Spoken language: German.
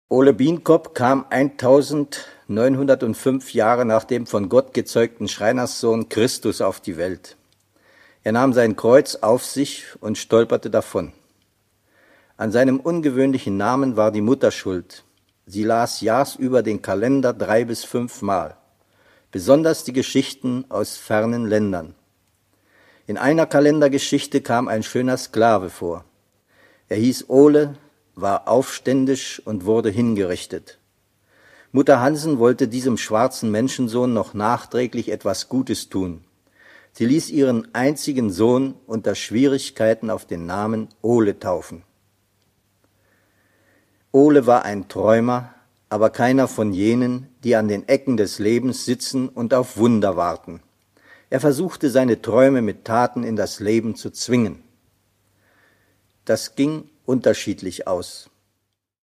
Ole Bienkop kam 1905 Jahre nach dem von Gott gezeugten Schreinerssohn Christus auf die Welt. Er nahm sein Kreuz auf sich und stolperte davon. An seinem ungewöhnlichen Namen war die Mutter schuld. Sie las jahresüber den Kalender 3 bis 5 Mal, besonders die Geschichten aus fernen Ländern. In einer Kalendergeschichte kam ein schöner Sklave vor. Er hieß Ole, war aufständisch und wurde hingerichtet. Mutter Hansen wollte diesem schwarzen Menschensohn noch nachträglich etwas Gutes tun. Sie ließ ihren einzigen Sohn unter Schwierigkeiten auf den Namen Ole taufen. Ole war ein Träumer, aber keiner von jenen, die an den Ecken des Lebens sitzen und auf Wunder warten. Er versuchte, seine Träume mit Taten in das Leben zu zwingen. Das ging unterschiedlich aus.